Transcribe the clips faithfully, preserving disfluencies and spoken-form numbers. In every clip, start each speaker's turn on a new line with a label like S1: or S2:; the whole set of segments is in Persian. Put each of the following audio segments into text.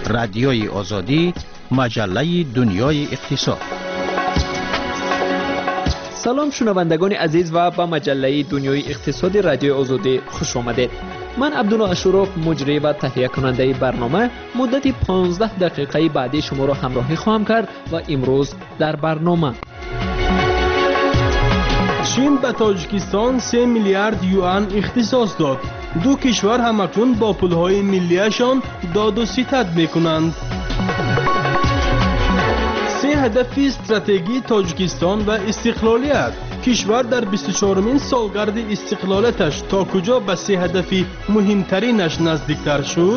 S1: رادیوی آزادی، مجله دنیای اقتصاد.
S2: سلام شنوندگان عزیز و به مجله دنیای اقتصادی رادیو آزادی خوش آمدید. من عبدالله اشرف مجری و تهیه کننده برنامه مدت پانزده دقیقه بعدی شما را همراهی خواهم کرد و امروز در برنامه
S3: چین به تاجیکستان سه میلیارد یوان اختصاص داد. دو کشور همکنون با پولهای ملیشان داد و ستد میکنند. سه هدف استراتژی تاجیکستان و استقلالیت. کشور در بیست و چهارمین سالگرد استقلالتش تا کجا به سه هدف مهمترینش نزدیکتر شد؟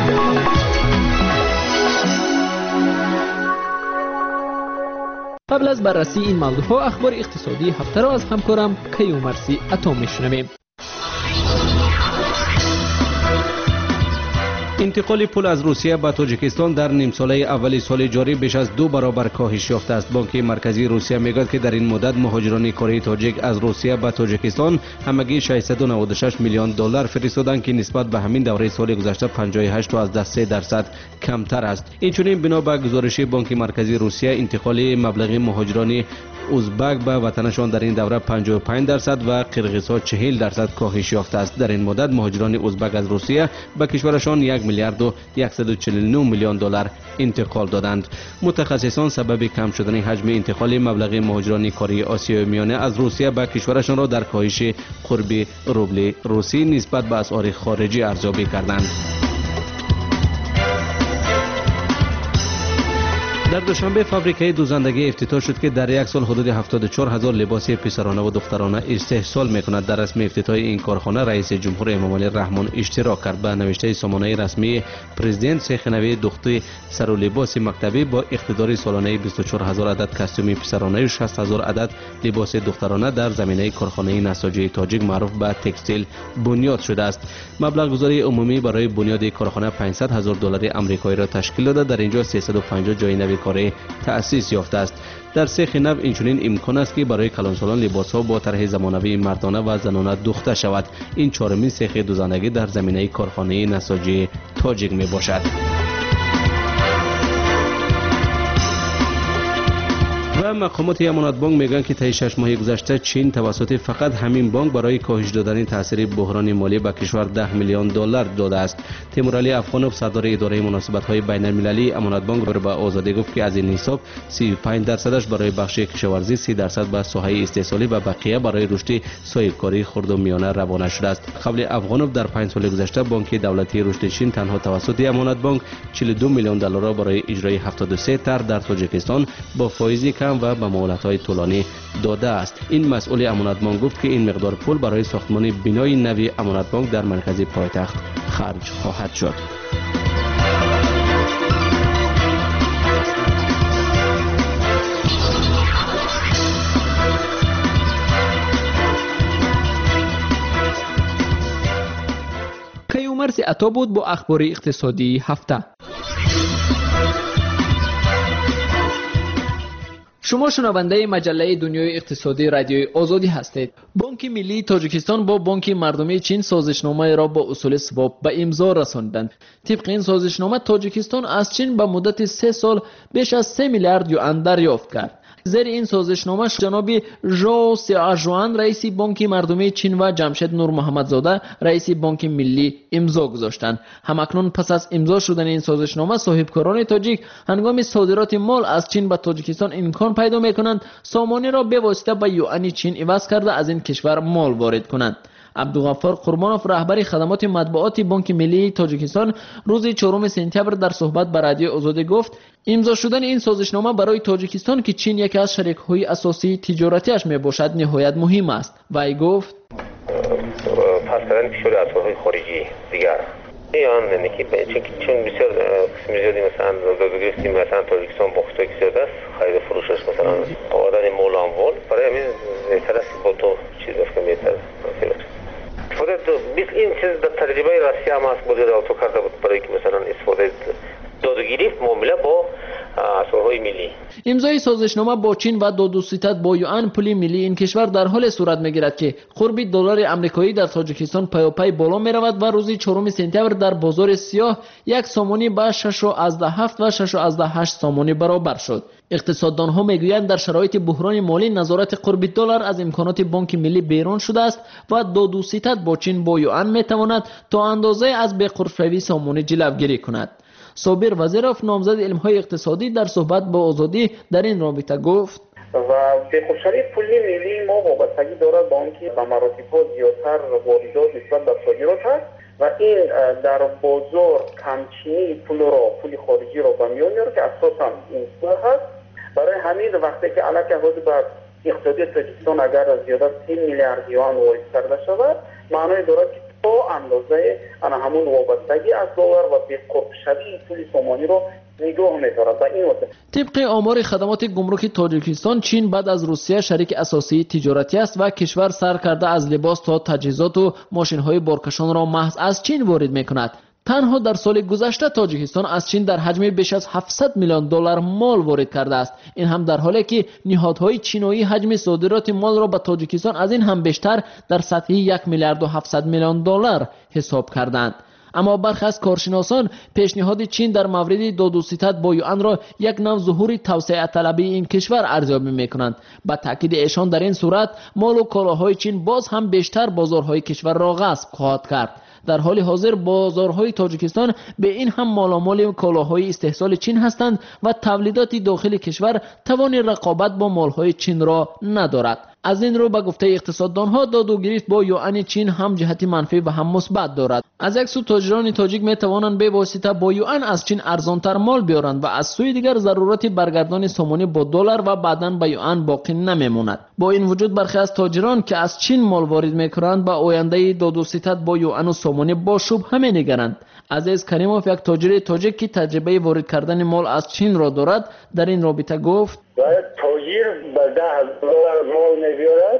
S2: قبل از بررسی این موضوعها اخبار اقتصادی هفته را از همکارم کیومرثی عطا میشنویم.
S4: انتقال پول از روسیه به تاجیکستان در نیم ساله اول سال جاری بیش از دو برابر کاهش یافته است. بانک مرکزی روسیه میگوید که در این مدت مهاجران کاری تاجیک از روسیه به تاجیکستان همگی ششصد و نود و شش میلیون دلار فرستادند که نسبت به همین دوره سال گذشته پنجاه و هشت و سه درصد کمتر است. اینچنین بنا به گزارش بانک مرکزی روسیه انتقال مبلغ مهاجران ازبک به وطنشان در این دوره پنجاه و پنج درصد و قرقیزها چهل درصد کاهش یافته است. در این مدت مهاجران ازبک از روسیه به کشورشان یک میلیارد و صد و چهل و نه میلیون دلار انتقال دادند. متخصصان سبب کم شدن حجم انتقال مبلغ مهاجران کاری آسیای میانه از روسیه به کشورشان را در کاهش قرب روبل روسی نسبت به اسعار خارجی ارزیابی کردند. در دوشنبه فابریکه دوزندگی افتتاح شد که در یک سال حدود هفتاد و چهار هزار لباس پسرانه و دخترانه استحصال میکند. در رسم افتتاح این کارخانه رئیس جمهور امام علی رحمان اشتراک کرد. به نوشته سامانه رسمی پرزیدنت سیخ نوی دختر سر و لباس مکتبی با اقتدار سالانه بیست و چهار هزار عدد کاستوم پسرانه و شصت هزار عدد لباس دخترانه در زمینه کارخانه نساجی تاجیک معروف به تکستیل بنیاد شده است. مبلغ گذاری عمومی برای بنیاد کارخانه پانصد هزار دلار آمریکایی را تشکیل داده. در اینجا سیصد و پنجاه جای نوی کاری تأسیس یافته است. در سیخ نو اینچنین امکان است که برای کلانسالان لباس‌ها با طرح زمانوی مردانه و زنانه دوخته شود. این چهارمین سیخ دوزندگی در زمینه کارخانه نساجی تاجیک می باشد. و مقامات امانت بانک میگن که طی شش ماه گذشته چین توسط فقط همین بانک برای کاهش دادن تاثیر بحران مالی به کشور ده میلیون دلار داده است. تیمورعلی افغانوف صدر اداره مناسبت‌های بین‌المللی امانت بانک به آزادی گفت که از این حساب سی و پنج درصدش برای بخش کشاورزی، سی درصد به ساحه استحصالی و بقیه برای رشد صاحبکاری خرد و میانه روانه شده است. قبل افغانوف در پنج سال گذشته بانک دولتی رشد چین تنها توسط امانت بانک چهل و دو میلیون دلار را برای اجرای هفتاد و سه طرح در تاجیکستان با فایز کم و با مهلت‌های طولانی داده است. این مسئول امانت بانک گفت که این مقدار پول برای ساختمان بنای نوی امانت بانک در مرکز پایتخت خرج خواهد شد.
S2: کیومرثی عطا بود با اخبار اقتصادی هفته. شما شنونده مجله دنیای اقتصادی رادیوی آزادی هستید. بانک ملی تاجیکستان با بانک مردمی چین سازشنامه را با اصول سواب به امضا رساندند. طبق این سازشنامه تاجیکستان از چین به مدت سه سال بیش از سه میلیارد یوان دریافت کرد. زیر این سازشنامه جناب ژو سیاژوان رئیس بانک مردمی چین و جمشید نور محمدزاده رئیس بانک ملی امضا گذاشتند. همکنون پس از امضا شدن این سازشنامه صاحبکاران تاجیک هنگام صادرات مال از چین به تاجیکستان امکان پیدا میکنند سامانه را به واسطه به یوان چین عوض کرده از این کشور مال وارد کنند. عبدالغفار قربانوف رهبر خدمات مطبوعاتی بانک ملی تاجیکستان روز چهارم سپتامبر در صحبت با رادیو آزادی گفت امضا شدن این سازشنامه برای تاجیکستان که چین یکی از شریک‌های اساسی تجارتیش میباشد نهایت مهم است. وی گفت
S5: پس کردن کشور اسعارهای خارجی دیگر ایان یعنی که چون بسیار قسم زیادی مثلا گرفتیم مثلا تاجیکستان با خطای زیاد است خرید فروشش مثلا آوردن مال اموال برای همین بهتر است با تو چیز است که بهتر خودت این چیز در تجربه روسیه هم هست بوده تو کرده بود برای که مثلا استفاده دادگیری معامله با اسرارهای ملی.
S2: امضای سازشنامه با چین و دادوستد با یوان پول ملی این کشور در حال صورت میگیرد که قرب دلار آمریکایی در تاجیکستان پیاپی بالا می رود و روز چهارم سپتامبر در بازار سیاه یک سامانی به شش و هفت و شش و هشت سامانی برابر شد. اقتصاددان ها میگویند در شرایط بحران مالی نظارت قرب دلار از امکانات بانک ملی بیرون شده است و دادوستد با چین با یوان میتواند تا اندازه از بی‌قرب‌شوی سامانی جلوگیری کند. صابر وزیرов نامزد علم‌های اقتصادی در صحبت با آزادی در این رابطه گفت
S6: و بی‌قرب‌شوی پولی ملی ما وابستگی دارد به آنکه به مراتب زیادتر واردات نسبت به صادرات است و این در بازار کمچینی پول را پول خارجی را به میان میاره که اساساً این سوال هست. برای همین وقتی که علاوه بر اقتصادی تاجیکستان اگر زیاده سی میلیارد یوان وارد کرده شود معنی دارد که تا اندازه انا همون وابستگی از دلار و بی‌قرب‌شوی پول سامانی رو نگاه می‌دارد. و این واسه
S2: طبق آمار خدمات گمرکی تاجیکستان چین بعد از روسیه شریک اساسی تجارتی است و کشور سر کرده از لباس تا تجهیزات و ماشین‌های بارکشان را محض از چین وارد می‌کند. تنها در سال گذشته تاجیکستان از چین در حجم بیش از هفتصد میلیون دلار مال وارد کرده است. این هم در حالی که نهادهای چینی حجم صادرات مال را به تاجیکستان از این هم بیشتر در سطح یک میلیارد و هفتصد میلیون دلار حساب کردند. اما برخی از کارشناسان پیشنهاد چین در مورد دادوستد با یوان را یک نوع ظهور توسعه طلبی این کشور ارزیابی میکنند. با تاکید ایشان در این صورت مال و کالاهای چین باز هم بیشتر بازارهای کشور را غصب خواهد کرد. در حال حاضر بازارهای تاجیکستان به این هم مالامال کالاهای استحصال چین هستند و تولیدات داخل کشور توان رقابت با مالهای چین را ندارد. از این رو به گفته اقتصاددانها داد و گریست با یوان چین هم جهت منفی و هم مثبت دارد. از یک سو تاجران تاجیک می توانند به واسطه با یوان از چین ارزانتر مال بیارند و از سوی دیگر ضرورت برگردان سامانی با دلار و بعداً به یوان باقی نمیماند. با این وجود برخی از تاجران که از چین مال وارد میکنند به آینده دادوستد با یوان و سامانی با شبهه نگرند. عزیز کریموف یک تاجر تاجیک که تجربه وارد کردن مال از چین را دارد در این رابطه گفت
S7: تاجر به ده هزار مال می‌بیارد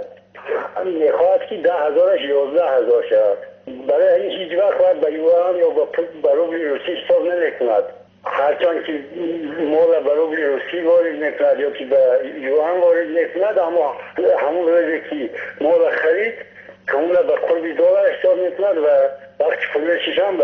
S7: میخواهد که ده هزارش یازده هزار شود. برای این هیچ وقت باید به یوان یا به روبل روسی حساب نمی‌کند. هرچند که مال به روبل روسی وارد می‌کند یا که به یوان وارد می‌کند اما همون روزی که مال خرید همون به قرب دلار حساب می‌کند و وقتی فروشش هم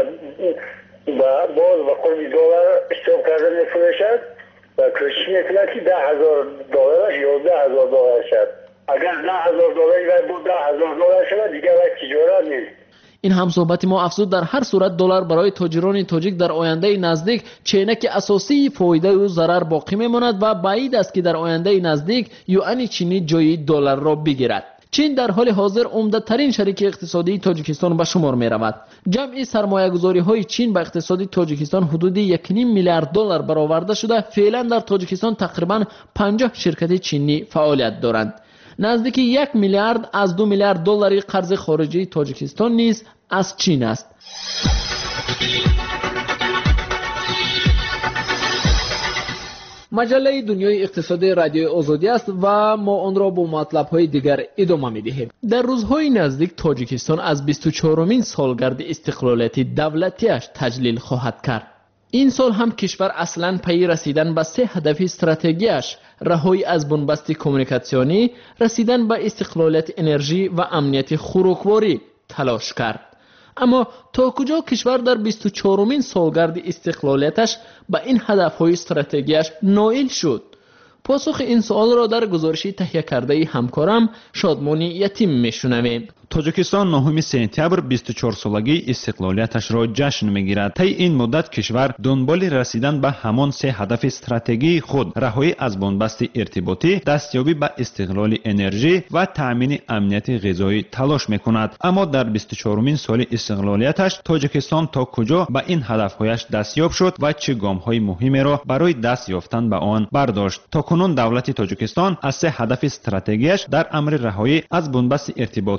S7: باز به قرب دلار حساب کرده می‌فروشد و کوشش می‌کند که ده هزار دلارش یازده هزار دلار شد. اگر ده هزار دلاری باید بود ده هزار دلار شد دیگه باید تجارت نیست.
S2: این هم صحبت ما افزود در هر صورت دلار برای تاجران تاجیک در آینده نزدیک چینک اساسی فایده و ضرر باقی میماند و بعید است که در آینده نزدیک یوان چینی جای دلار را بگیرد. چین در حال حاضر عمده ترین شریک اقتصادی تاجیکستان به شمار می رود. جمعی سرمایه گذاری های چین به اقتصاد تاجیکستان حدود یک و نیم میلیارد دلار برآورده شده. فعلا در تاجیکستان تقریبا پنجاه شرکت چینی فعالیت دارند. نزدیک یک میلیارد از دو میلیارد دلاری قرض خارجی تاجیکستان نیز از چین است. مجله دنیای اقتصادی رادیوی آزادی است و ما آن را با مطلب‌های دیگر ادامه می‌دهیم. در روزهای نزدیک تاجیکستان از بیست و چهارمین سالگرد استقلالیت دولتیش تجلیل خواهد کرد. این سال هم کشور اصلاً پی رسیدن به سه هدف استراتژیش رهایی از بنبست کمیونیکاسیونی، رسیدن به استقلالیت انرژی و امنیت خوراکواری تلاش کرد. اما تا کجا کشور در بیست و چهارمین سالگرد استقلالیتش به این هدف‌های استراتژیش نائل شد؟ پاسخ این سوال را در گزارشی تهیه کرده همکارم شادمانی یتیم میشنویم.
S8: تاجیکستان نهم سپتامبر بیست و چهار سالگی استقلالیتش را جشن میگیرد. طی این مدت کشور دنبال رسیدن به همان سه هدف استراتژی خود، رهایی از بنبست ارتباطی، دستیابی به استقلال انرژی و تامین امنیت غذایی تلاش میکند. اما در بیست و چهارمین سال استقلالیتش تاجیکستان تا کجا به این هدفهایش دستیاب شد و چه گام‌های مهمی را برای دست یافتن به آن برداشت؟ تا کنون دولت تاجیکستان از سه هدف استراتژیش در امر رهایی از بنبست ارتباطی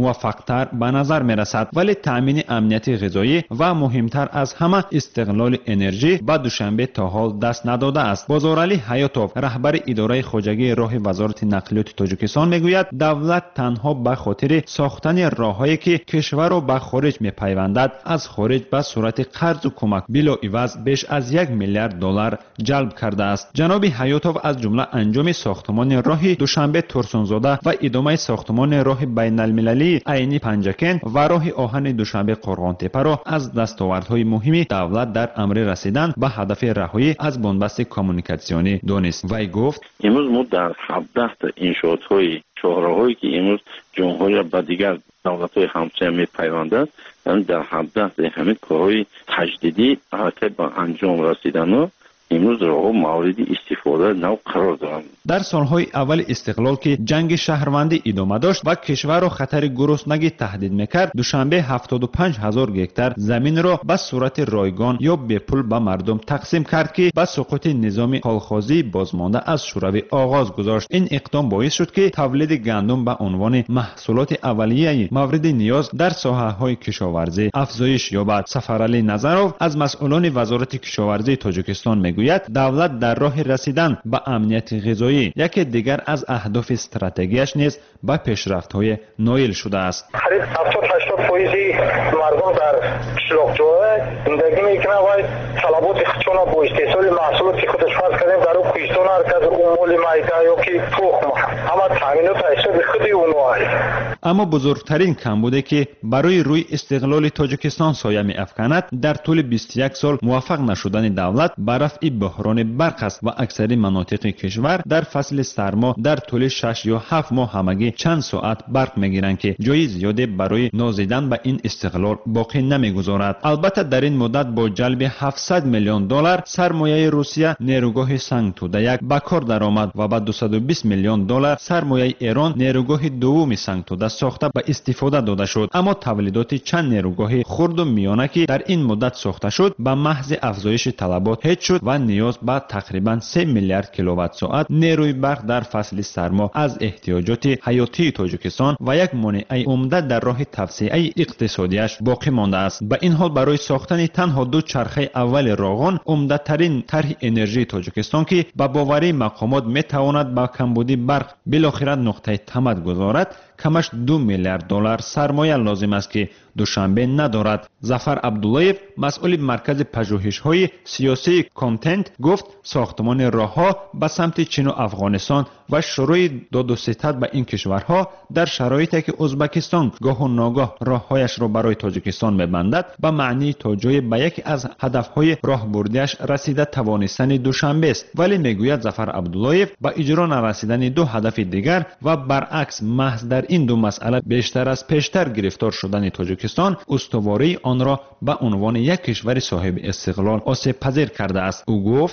S8: موفق‌تر به نظر می‌رسد، ولی تأمین امنیت غذایی و مهمتر از همه استقلال انرژی به دوشنبه تا حال دست نداده است. بازارعلی حیاتوف، رهبر اداره خوجگی راه وزارت نقلیات تاجیکستان میگوید دولت تنها به خاطر ساختن راههایی که کشور را به خارج می‌پیوندد از خارج به صورت قرض و کمک بلا عوض بیش از یک میلیارد دلار جلب کرده است. جناب حیاتوف از جمله انجام ساختمان راه دوشنبه ترسونزاده و ادامه ساختمان راه بین المللی عینی پنجکن و راه آهن دوشنبه قرغان تپه را از دستاوردهای مهمی دولت در امر رسیدن به هدف رهایی از بنبست کمونیکاسیونی دانست. وی گفت
S9: امروز ما در هفده انشاءات‌های شاهراهایی که امروز جمهوری با دیگر دولت‌های همسایه می‌پیوندند، در هفده همین کارهای تجدیدی حتی به انجام رسیدن امروز راه مورد استفاده نو قرار دارند.
S8: در سالهای اول استقلال که جنگ شهروندی ادامه داشت و کشور را خطر گرسنگی تهدید میکرد، دوشنبه هفتاد و پنج هزار گکتار زمین را به صورت رایگان یا به پول به مردم تقسیم کرد که به سقوط نظام کالخوازی بازمانده از شوروی آغاز گذاشت. این اقدام باعث شد که تولید گندم به عنوان محصولات اولیه مورد نیاز در ساحه‌های کشاورزی افزایش یابد. سفرعلی نظرов از مسئولان وزارت کشاورزی تاجیکستان میگوید دولت در راه رسیدن به امنیت غذایی یکی دیگر از اهداف استراتژیش نیز به پیشرفت‌های نایل شده است.
S7: قریب هفتاد هشتاد درصد مردم در قشلاق‌جوها زندگی میکنند و طلبات خودشون با استحصال محصولاتی خودش فرض کردیم در اون کوهستان هر کدوم مول میده یا که تخم اما تامینات حساب خودی اونها.
S8: اما بزرگترین کمبودی که برای روی استقلال تاجیکستان سایه می‌افکند در طول بیست و یک سال موفق نشدن دولت به رفع بحران برق است و اکثر مناطق کشور در فصل سرما در طول شش یا هفت ماه همگی چند ساعت برق میگیرند که جای زیادی برای نازیدن به این استقلال باقی نمیگذارد. البته در این مدت با جلب هفتصد میلیون دلار سرمایه روسیه نیروگاه سنگ توده یک به کار درآمد و با دویست و بیست میلیون دلار سرمایه ایران نیروگاه دوم سنگ توده ساخته به استفاده داده شد. اما تولیدات چند نیروگاه خرد و میانه که در این مدت ساخته شد به محض افزایش طلبات هیچ شد و نیاز به تقریبا سه میلیارد کیلووات ساعت نیروی برق در فصل سرما از احتیاجات حیاتی تاجیکستان و یک مانع عمده در راه توسعه اقتصادیش باقی مانده است. به این حال برای ساختن تنها دو چرخه اول راغان عمده ترین طرح انرژی تاجیکستان که به باوری مقامات می تواند با کمبودی برق بالاخره نقطه تمد گذارد کمش دو میلیارد دلار سرمایه لازم است که دوشنبه ندارد. ظفر عبداللهیف مسئول مرکز پژوهش‌های سیاسی کانتنت گفت ساختمان راه‌ها به سمت چین و افغانستان و شروع داد و ستد به این کشورها در شرایطی که ازبکستان گاه و ناگاه راه‌هایش را برای تاجیکستان می‌بندد به معنی تا جای به یکی از هدف‌های راهبردیش رسیده توانستن دوشنبه است. ولی میگوید ظفر عبداللهیف با اجرا نرسیدن دو هدف دیگر و برعکس محض در این دو مسئله بیشتر از پیشتر گرفتار شدن تاجیکستان استواری آن را به عنوان یک کشور صاحب استقلال آسیب پذیر کرده است. او گفت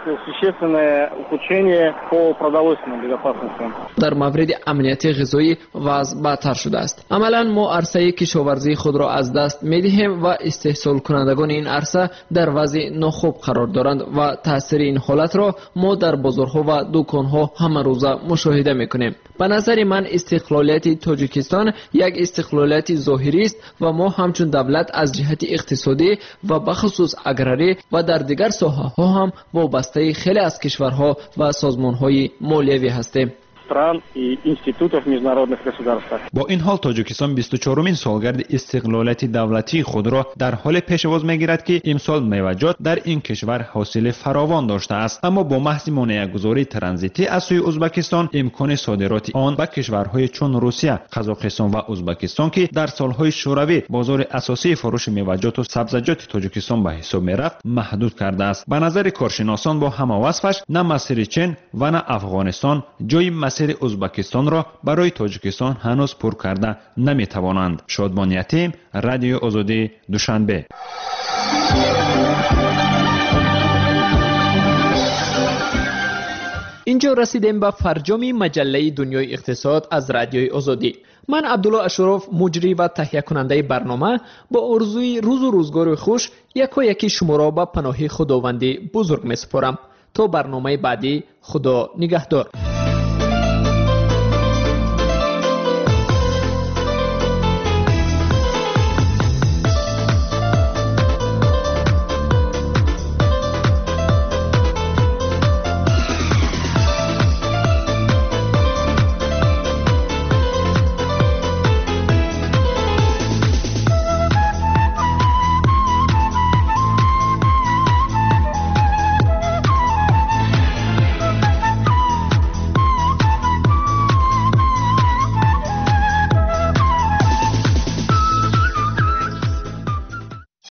S2: در مورد امنیت غذایی وضع بدتر شده است. عملا ما عرصه کشاورزی خود را از دست می‌دهیم و استحصال کنندگان این عرصه در وضع ناخوب قرار دارند و تاثیر این حالت را ما در بازارها و دکانها همه روزه مشاهده می‌کنیم. به نظر من استقلالیت تاجیکستان یک استقلالیت ظاهری است و ما همچون دولت از جهت اقتصادی و بخصوص اگراری و در دیگر ساحه‌ها هم وابسته خیلی از کشورها و سازمان‌های مالیوی هستیم.
S8: با این حال تاجیکستان بیست و چهارمین سالگرد استقلالیت دولتی خود را در حال پیشواز میگیرد که امسال میوه‌جات در این کشور حاصل فراوان داشته است. اما با محض مانع‌گذاری ترانزیتی از سوی ازبکستان امکان صادرات آن به کشورهای چون روسیه، قزاقستان و ازبکستان که در سالهای شوروی بازار اساسی فروش میوه‌جات و سبزیجات تاجیکستان به حساب میرفت محدود کرده است. به نظر کارشناسان با همه وصفش نه مسیر چین و نه افغانستان جای مسیر ازبکستان را برای تاجیکستان هنوز پر کرده نمیتوانند. شادمان یتیم، رادیو آزادی، دوشنبه.
S2: اینجا رسیدیم به فرجام مجله دنیای اقتصاد از رادیوی آزادی. من عبدالله اشرف مجری و تهیه کننده برنامه با آرزوی روز و روزگار خوش یکا یکی شما را به پناه خداوندی بزرگ می سپارم. تا برنامه بعدی، خدا نگهدار.